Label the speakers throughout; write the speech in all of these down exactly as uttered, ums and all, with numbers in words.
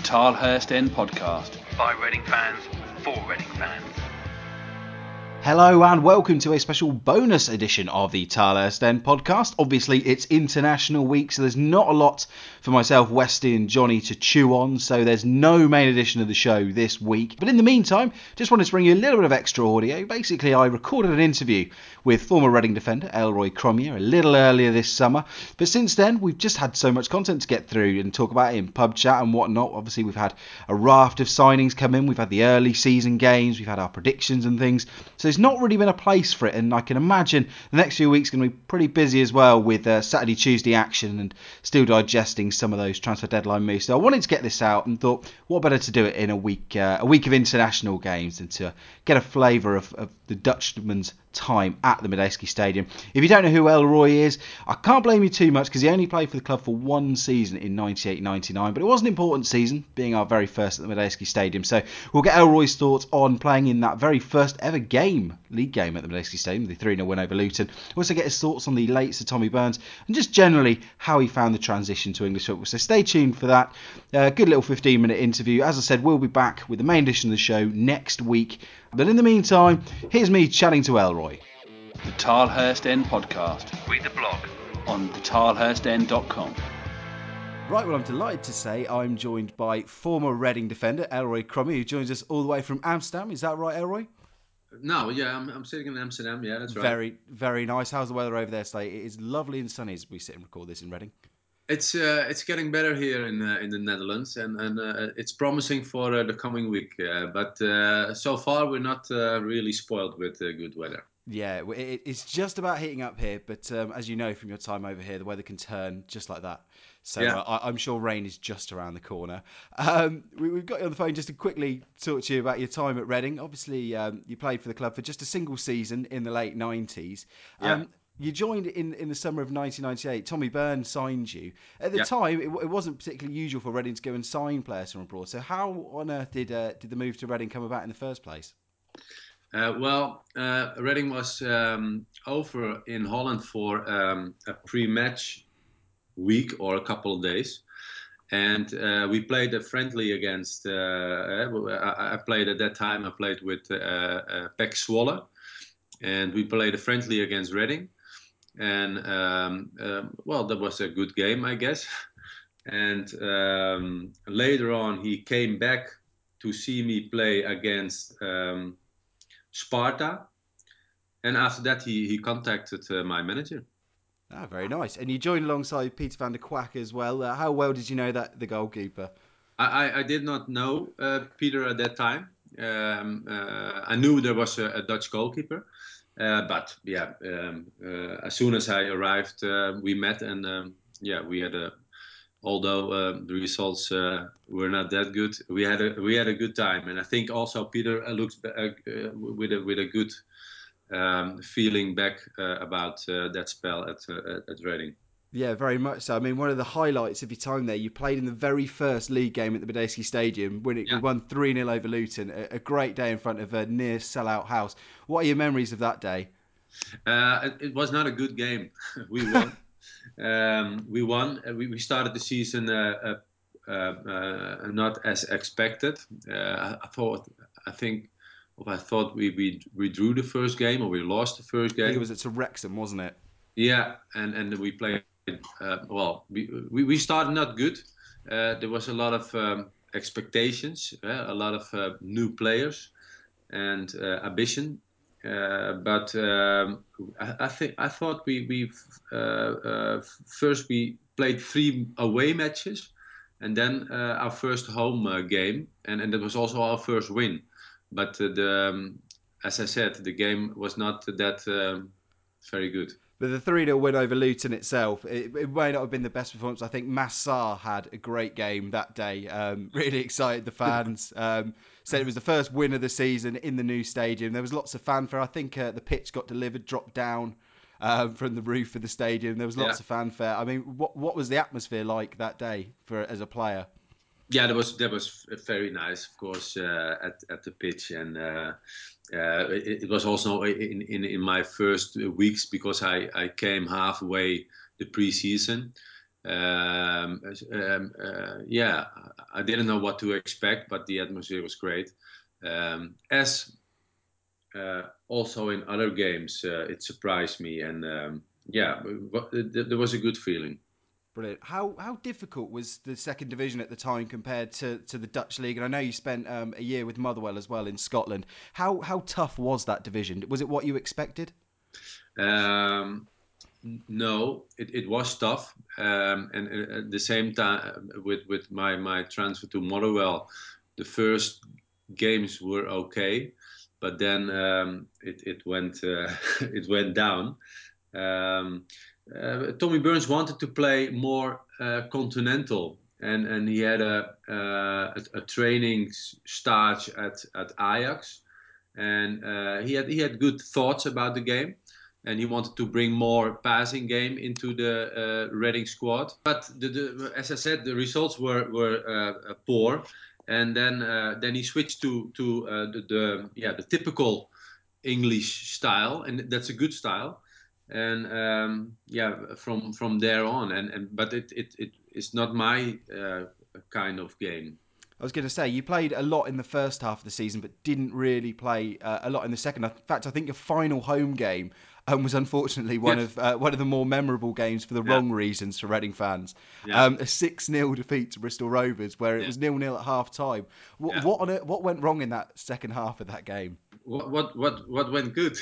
Speaker 1: Tilehurst End Podcast by Reading fans for Reading fans.
Speaker 2: Hello and welcome to a special bonus edition of the Tilehurst End podcast. Obviously it's International Week, so there's not a lot for myself, Westy and Johnny to chew on, so there's no main edition of the show this week. But in the meantime, just wanted to bring you a little bit of extra audio. Basically, I recorded an interview with former Reading defender Elroy Cromier a little earlier this summer, but since then we've just had so much content to get through and talk about in pub chat and whatnot. Obviously we've had a raft of signings come in, we've had the early season games, we've had our predictions and things, so there's not really been a place for it, and I can imagine the next few weeks are going to be pretty busy as well with uh, Saturday, Tuesday action and still digesting some of those transfer deadline moves. So I wanted to get this out and thought, what better to do it in a week uh, a week of international games than to get a flavour of, of the Dutchman's time at the Medeski Stadium. If you don't know who Elroy is, I can't blame you too much because he only played for the club for one season in ninety-eight ninety-nine, but it was an important season, being our very first at the Medeski Stadium. So we'll get Elroy's thoughts on playing in that very first ever game, league game at the Medeski Stadium, the three nil win over Luton. We'll also get his thoughts on the late Sir Tommy Burns and just generally how he found the transition to English football. So stay tuned for that. Uh, good little fifteen minute interview. As I said, we'll be back with the main edition of the show next week. But in the meantime, here's me chatting to Elroy.
Speaker 1: The Tilehurst End Podcast. Read the blog on the tilehurst end dot com.
Speaker 2: Right, well, I'm delighted to say I'm joined by former Reading defender Elroy Cromier, who joins us all the way from Amsterdam. Is that right, Elroy?
Speaker 3: No, yeah, I'm, I'm sitting in Amsterdam. Yeah, that's right.
Speaker 2: Very, very nice. How's the weather over there today? It is lovely and sunny as we sit and record this in Reading.
Speaker 3: It's uh, it's getting better here in uh, in the Netherlands, and and uh, it's promising for uh, the coming week. Uh, but uh, so far, we're not uh, really spoiled with uh, good weather.
Speaker 2: Yeah, it, it's just about heating up here, but um, as you know from your time over here, the weather can turn just like that. So
Speaker 3: Yeah.
Speaker 2: uh, I, I'm sure rain is just around the corner. Um, we, we've got you on the phone just to quickly talk to you about your time at Reading. Obviously, um, you played for the club for just a single season in the late nineties. Um,
Speaker 3: Yeah.
Speaker 2: You joined in, in the summer of nineteen ninety-eight. Tommy Burns signed you. At the
Speaker 3: Yeah.
Speaker 2: time, it, it wasn't particularly usual for Reading to go and sign players from abroad. So how on earth did uh, did the move to Reading come about in the first place?
Speaker 3: Uh, well, uh, Reading was um, over in Holland for um, a pre-match week or a couple of days, and uh, we played a friendly against. Uh, I, I played at that time. I played with uh, uh, Pek Zwolle, and we played a friendly against Reading. And um, um, well, that was a good game, I guess. And um, later on, he came back to see me play against um, Sparta. And after that, he, he contacted uh, my manager.
Speaker 2: Ah, very nice. And you joined alongside Peter van der Kwak as well. Uh, how well did you know that the goalkeeper?
Speaker 3: I, I, I did not know uh, Peter at that time. Um, uh, I knew there was a, a Dutch goalkeeper. Uh, but yeah, um, uh, as soon as I arrived, uh, we met, and um, yeah, we had a. Although uh, the results uh, were not that good, we had a we had a good time, and I think also Peter uh, looks uh, uh, with a with a good um, feeling back uh, about uh, that spell at uh, at Reading.
Speaker 2: Yeah, very much so. I mean, one of the highlights of your time there, you played in the very first league game at the Medeski Stadium when it, we
Speaker 3: Yeah.
Speaker 2: won three nil over Luton. A, a great day in front of a near sellout house. What are your memories of that day?
Speaker 3: Uh, it, it was not a good game. we won. Um, we won. Uh, We, we started the season uh, uh, uh, not as expected. Uh, I, I thought. I think. Well, I thought we, we we drew the first game or we lost the first
Speaker 2: I think it
Speaker 3: game.
Speaker 2: was at Wrexham, wasn't it?
Speaker 3: Yeah, and and we played. Uh, well, we, we we started not good. Uh, there was a lot of um, expectations, uh, a lot of uh, new players, and uh, ambition. Uh, but um, I, I think I thought we we uh, uh, first we played three away matches, and then uh, our first home uh, game, and and that was also our first win. But uh, the um, as I said, the game was not that um, very good.
Speaker 2: But the three nil win over Luton itself, it, it may not have been the best performance. I think Massar had a great game that day. Um, really excited the fans. Um, said it was the first win of the season in the new stadium. There was lots of fanfare. I think uh, the pitch got delivered, dropped down um, from the roof of the stadium. There was lots
Speaker 3: Yeah.
Speaker 2: of fanfare. I mean, what what was the atmosphere like that day for as a player?
Speaker 3: Yeah, that was that was very nice, of course, uh, at at the pitch, and uh, uh, it, it was also in, in in my first weeks because I I came halfway the preseason, Um, um, uh, yeah, I didn't know what to expect, but the atmosphere was great. Um, as uh, also in other games, uh, it surprised me, and um, yeah, there was a good feeling.
Speaker 2: Brilliant. How how difficult was the second division at the time compared to, to the Dutch league? And I know you spent um, a year with Motherwell as well in Scotland. How how tough was that division? Was it what you expected?
Speaker 3: Um, no, it, it was tough, um, and, and at the same time with with my my transfer to Motherwell, the first games were okay, but then um, it it went uh, it went down. Um, uh, Tommy Burns wanted to play more uh, continental, and, and he had a, uh, a, a training start at, at Ajax, and uh, he had he had good thoughts about the game, and he wanted to bring more passing game into the uh, Reading squad. But the, the, as I said, the results were were uh, poor, and then uh, then he switched to to uh, the, the yeah the typical English style, and that's a good style. And um, yeah, from from there on, and, and but it it it is not my uh, kind of game.
Speaker 2: I was going to say you played a lot in the first half of the season, but didn't really play uh, a lot in the second. In fact, I think your final home game um, was unfortunately one
Speaker 3: Yes.
Speaker 2: of uh, one of the more memorable games for the
Speaker 3: Yeah.
Speaker 2: wrong reasons for Reading fans.
Speaker 3: Yeah.
Speaker 2: Um, a six nil defeat to Bristol Rovers, where it
Speaker 3: Yeah.
Speaker 2: was nil nil at half time. What
Speaker 3: Yeah.
Speaker 2: what on it, what went wrong in that second half of that game?
Speaker 3: What what what what went good?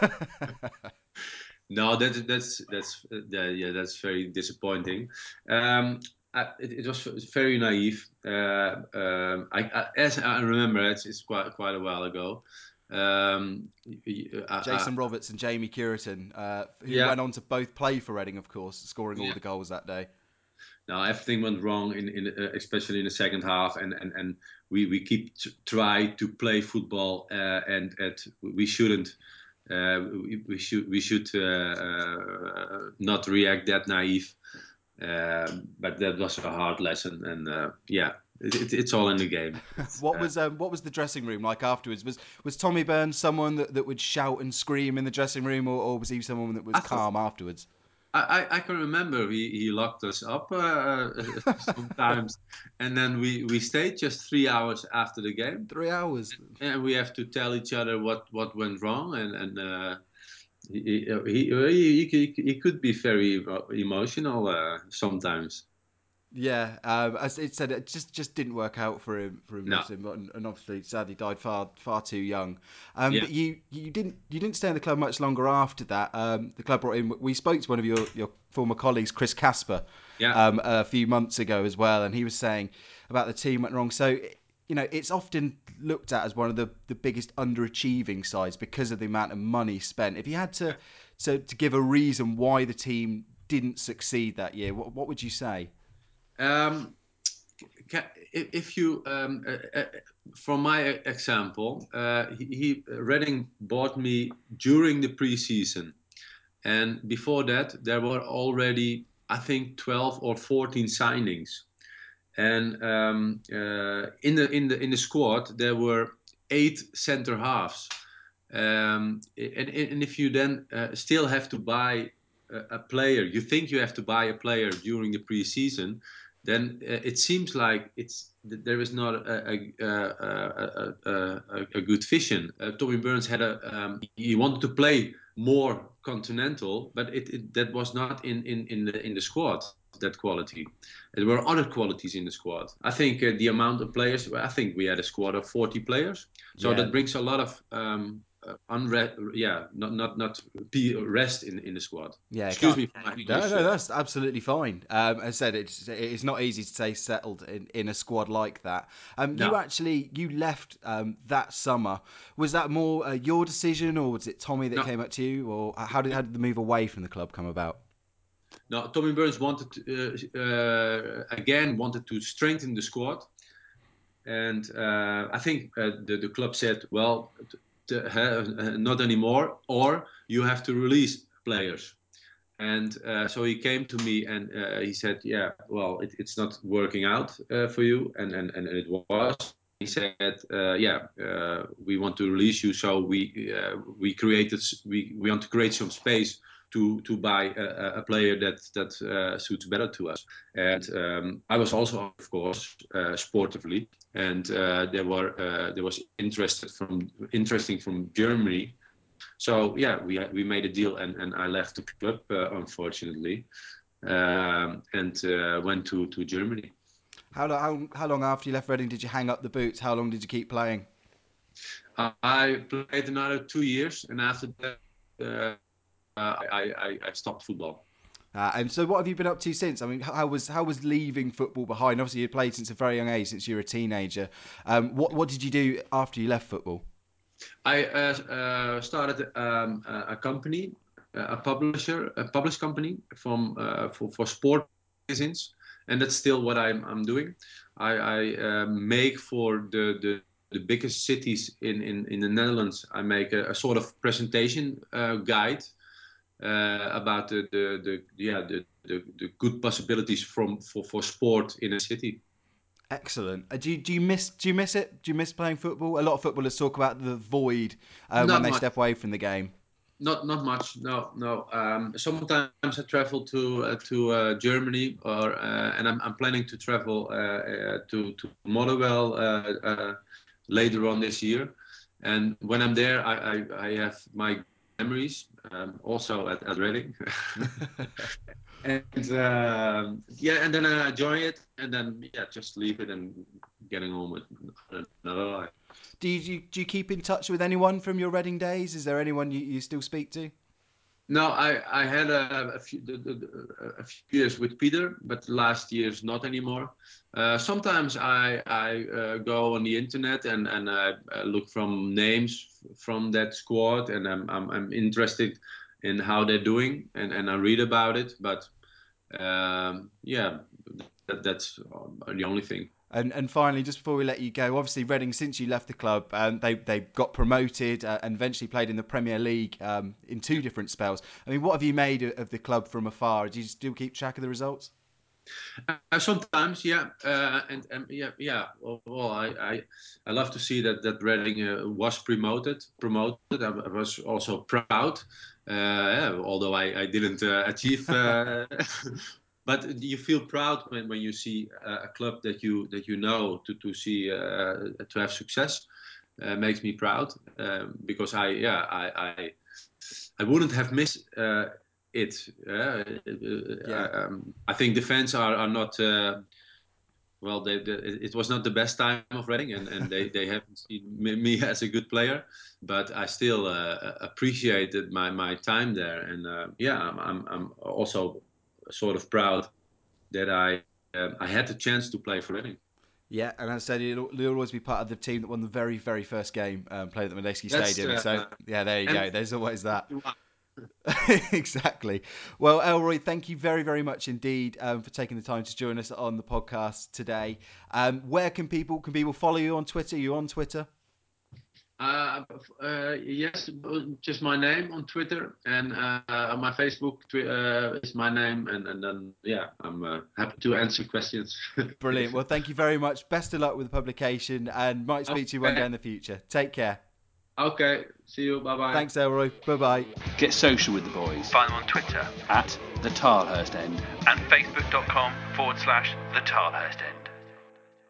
Speaker 3: No, that's that's that's uh, yeah, that's very disappointing. Um, I, it, it was very naive. Uh, um, I, I, as I remember, it's, it's quite quite a while ago. Um, I, I,
Speaker 2: Jason Roberts and Jamie Curitan, uh, who
Speaker 3: yeah,
Speaker 2: went on to both play for Reading, of course, scoring all
Speaker 3: yeah.
Speaker 2: the goals that day.
Speaker 3: Now everything went wrong in, in uh, especially in the second half, and and, and we we keep t- try to play football, uh, and at we shouldn't. Uh, we, we should we should uh, uh, not react that naive. Um, but that was a hard lesson, and uh, yeah, it, it, it's all in the game. It's,
Speaker 2: What
Speaker 3: uh,
Speaker 2: was um, what was the dressing room like afterwards? Was was Tommy Burns someone that, that would shout and scream in the dressing room, or, or was he someone that was
Speaker 3: I thought
Speaker 2: calm afterwards?
Speaker 3: I, I, I can remember he, he locked us up uh, sometimes, and then we, we stayed just three hours after the game,
Speaker 2: Three hours.
Speaker 3: and we have to tell each other what, what went wrong, and and uh, he, he, he, he, he could be very emotional uh, sometimes.
Speaker 2: Yeah, um, as it said, it just, just didn't work out for him. For him,
Speaker 3: No,
Speaker 2: bless him, and, and obviously, sadly, died far far too young. Um,
Speaker 3: yeah,
Speaker 2: but you, you didn't you didn't stay in the club much longer after that. Um, the club brought in. We spoke to one of your, your former colleagues, Chris Casper,
Speaker 3: yeah.
Speaker 2: um, a few months ago as well, and he was saying about the team went wrong. So, you know, it's often looked at as one of the, the biggest underachieving sides because of the amount of money spent. If you had to to, to give a reason why the team didn't succeed that year, what, what would you say?
Speaker 3: Um, if you, um, uh, uh, from my example, uh, he, he Reading bought me during the preseason, and before that there were already I think twelve or fourteen signings, and um, uh, in the in the in the squad there were eight center halves, um, and, and if you then uh, still have to buy a, a player, you think you have to buy a player during the preseason, then uh, it seems like it's there is not a, a, a, a, a, a good vision. Uh, Tommy Burns had a um, he wanted to play more continental, but it, it that was not in, in, in the in the squad, that quality. There were other qualities in the squad. I think uh, the amount of players. I think we had a squad of forty players, so
Speaker 2: Yeah,
Speaker 3: that brings a lot of um, uh, unrest. Yeah, not not not rest in in the squad.
Speaker 2: yeah,
Speaker 3: Excuse
Speaker 2: can't.
Speaker 3: me for my
Speaker 2: No,
Speaker 3: English.
Speaker 2: no,
Speaker 3: Uh,
Speaker 2: that's absolutely fine. Um, as I said, it's it's not easy to stay settled in, in a squad like that. Um, you
Speaker 3: no,
Speaker 2: actually you left um, that summer. Was that more uh, your decision, or was it Tommy that
Speaker 3: no,
Speaker 2: came up to you, or how did how did the move away from the club come about?
Speaker 3: no. Tommy Burns wanted to, uh, uh, again wanted to strengthen the squad, and uh, I think uh, the the club said, well, t- t- uh, not anymore, or you have to release players. And uh, so he came to me and uh, he said, "Yeah, well, it, it's not working out uh, for you," and, and and it was. He said, uh, "Yeah, uh, we want to release you, so we uh, we created we we want to create some space to to buy a, a player that that uh, suits better to us. And um, I was also, of course, uh, sportively, and uh, there were uh, there was interested from interesting from Germany. So yeah, we we made a deal, and, and I left the club, uh, unfortunately, um, and uh, went to, to Germany.
Speaker 2: How, how how long after you left Reading did you hang up the boots? How long did you keep playing?
Speaker 3: I played another two years, and after that, uh, I, I I stopped football.
Speaker 2: Uh, and so, what have you been up to since? I mean, how was how was leaving football behind? Obviously, you played since a very young age, since you were a teenager. Um, what what did you do after you left football?
Speaker 3: I uh, uh, started um, a company, a publisher, a published company from uh, for for sport magazines, and that's still what I'm I'm doing. I, I uh, make for the, the the biggest cities in, in, in the Netherlands. I make a, a sort of presentation uh, guide uh, about the, the, the yeah the, the, the good possibilities from for, for sport in a city.
Speaker 2: Excellent. Uh, do you do you miss do you miss it? Do you miss playing football? A lot of footballers talk about the void um, when
Speaker 3: Not
Speaker 2: they
Speaker 3: much.
Speaker 2: step away from the game.
Speaker 3: Not not much. No, no. Um, sometimes I travel to uh, to uh, Germany, or uh, and I'm I'm planning to travel uh, uh, to to Motherwell uh, uh, later on this year. And when I'm there, I I, I have my memories, um, also at at Reading. and um, yeah, and then I enjoy it, and then yeah, just leave it and getting on with another life.
Speaker 2: Do you, do you do you keep in touch with anyone from your Reading days? Is there anyone you, you still speak to?
Speaker 3: No, I, I had a, a, few, a few years with Peter, but last year's not anymore. Uh, sometimes I, I uh, go on the internet and, and I look from names from that squad, and I'm, I'm, I'm interested in how they're doing, and, and I read about it. But um, yeah, that, that's the only thing.
Speaker 2: And and finally, just before we let you go, obviously Reading, since you left the club, um, they they got promoted uh, and eventually played in the Premier League um, in two different spells. I mean, what have you made of the club from afar? Do you still keep track of the results?
Speaker 3: Uh, sometimes, yeah, uh, and, and yeah, yeah. Well, well I, I, I love to see that that Reading uh, was promoted. Promoted. I, I was also proud, uh, yeah, although I, I didn't uh, achieve. Uh, but you feel proud when, when you see uh, a club that you that you know to to see uh, to have success. Uh, makes me proud um, because I yeah I I, I wouldn't have missed. Uh, it. Uh,
Speaker 2: Yeah.
Speaker 3: um, I think the fans are, are not. Uh, well, they, they, it was not the best time of Reading, and, and they, they haven't seen me as a good player. But I still uh, appreciated my, my time there, and uh, yeah, I'm, I'm I'm also sort of proud that I uh, I had the chance to play for Reading.
Speaker 2: Yeah, and as I said, you'll, you'll always be part of the team that won the very, very first game um, played at the Medeski
Speaker 3: That's
Speaker 2: Stadium. So,
Speaker 3: uh,
Speaker 2: yeah, there you
Speaker 3: and
Speaker 2: go. There's always that. Exactly. Well, Elroy, thank you very, very much indeed um, for taking the time to join us on the podcast today. Um, where can people can people follow you on Twitter? Are you on Twitter?
Speaker 3: Uh, uh, yes, just my name on Twitter, and uh, on my Facebook uh, is my name, and, and then yeah, I'm uh, happy to answer questions.
Speaker 2: Brilliant. Well, thank you very much. Best of luck with the publication, and might speak to you one day
Speaker 3: Okay.
Speaker 2: in the future. Take care.
Speaker 3: Okay. See you. Bye bye.
Speaker 2: Thanks, Elroy. Bye bye.
Speaker 1: Get social with the boys.
Speaker 4: Find them on Twitter
Speaker 1: At the Tilehurst End.
Speaker 4: and facebook.com forward slash the Tilehurst End.